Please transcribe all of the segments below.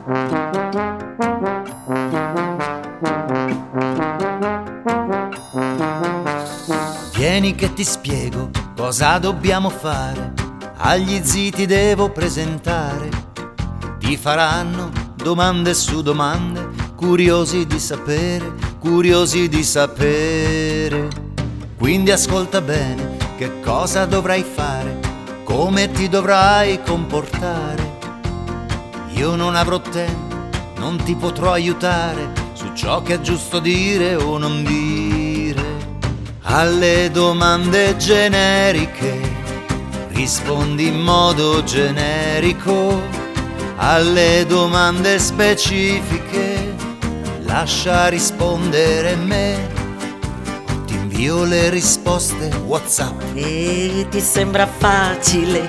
Vieni che ti spiego cosa dobbiamo fare, agli zii ti devo presentare, ti faranno domande su domande, curiosi di sapere, curiosi di sapere. Quindi ascolta bene che cosa dovrai fare, come ti dovrai comportare. Io non avrò tempo, non ti potrò aiutare su ciò che è giusto dire o non dire. Alle domande generiche rispondi in modo generico, alle domande specifiche lascia rispondere me. Ti invio le risposte WhatsApp. E ti sembra facile,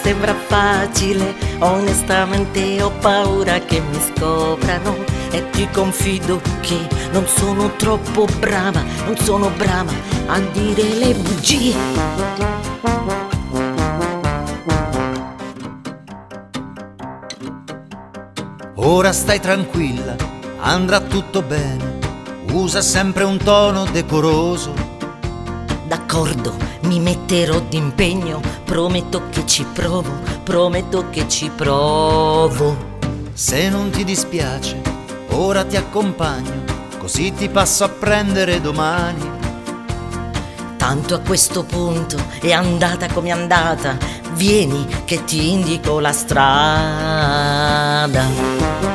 onestamente ho paura che mi scoprano e ti confido che non sono troppo brava, non sono brava a dire le bugie. Ora stai tranquilla, andrà tutto bene, usa sempre un tono decoroso. D'accordo, mi metterò d'impegno, prometto che ci provo, prometto che ci provo. Se non ti dispiace, ora ti accompagno, così ti passo a prendere domani. Tanto a questo punto è andata come è andata, vieni che ti indico la strada.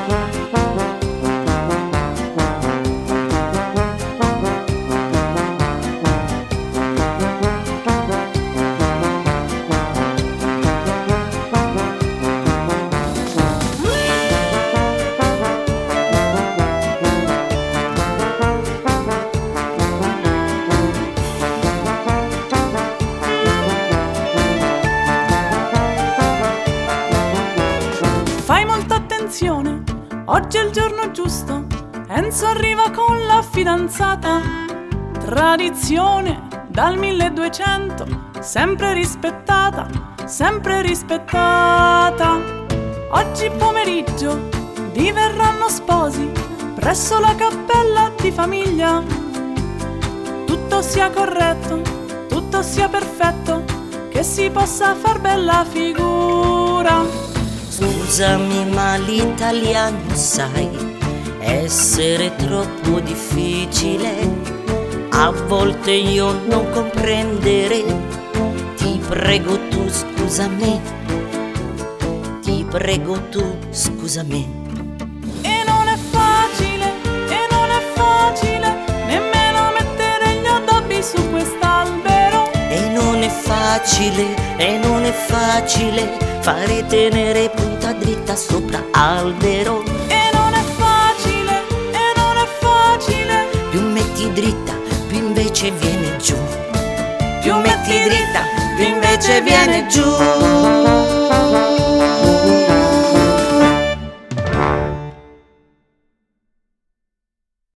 Fai molta attenzione, oggi è il giorno giusto, Enzo arriva con la fidanzata. Tradizione dal 1200, sempre rispettata, sempre rispettata. Oggi pomeriggio diverranno sposi presso la cappella di famiglia. Tutto sia corretto, tutto sia perfetto, che si possa far bella figura. Scusami ma l'italiano sai essere troppo difficile, a volte io non comprendere. Ti prego tu scusa me, ti prego tu scusa me. E non è facile, nemmeno mettere gli addobbi su quest'albero. E non è facile fare tenere punta dritta sopra albero. E non è facile, più metti dritta, più invece viene giù. Più metti dritta, più invece viene giù.